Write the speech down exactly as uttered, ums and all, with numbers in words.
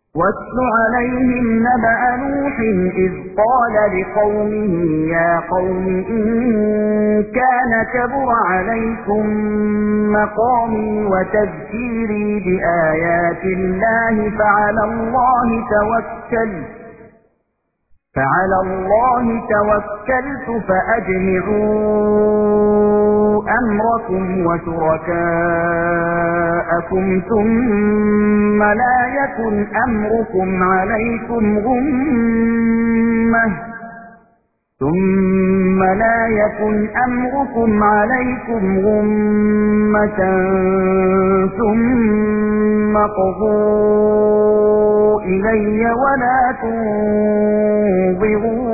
واتل عليهم نبأ نوح إذ قال لقومه يا قوم إن كان كبر عليكم مقامي وتذكيري بآيات الله فعلى الله توكل فعلى الله توكلت فأجمعوا أمركم وشركاءكم ثم لا يكن أمركم عليكم غمة ثم لا يكن أمركم عليكم غمة ثم قضوا إلي ولا تنظرون